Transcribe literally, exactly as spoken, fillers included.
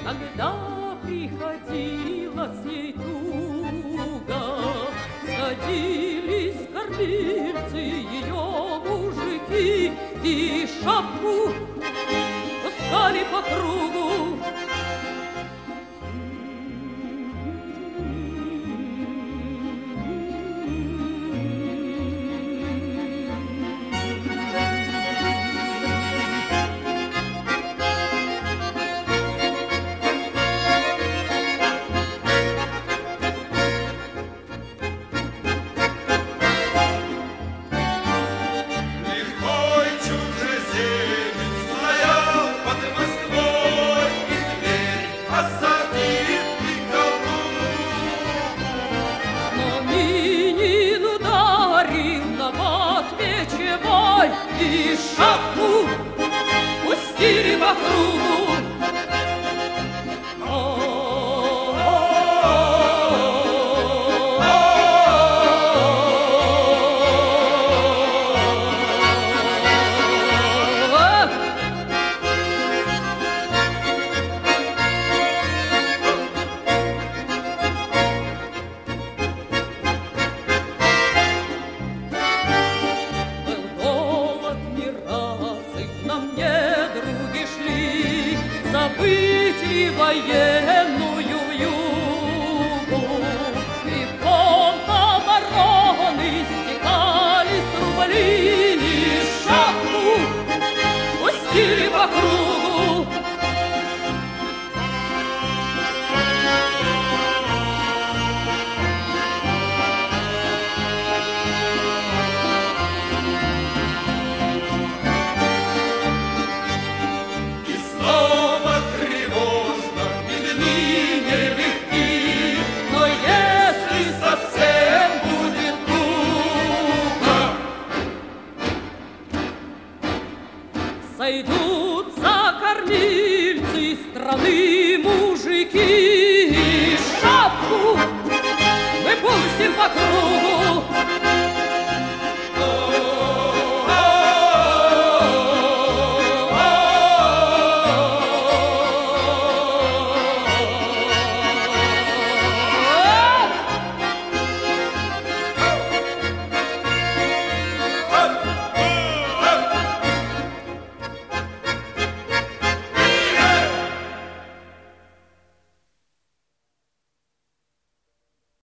Когда приходила с ней туга, сходились кормильцы ее мужики и шапку пускали по кругу. И шапку пустили по кругу. Забыть ли военную югу, и в фонд обороны стекались рубли, и шапку пустили по кругу. Сойдутся кормильцы страны мужики, и шапку мы пустим по кругу.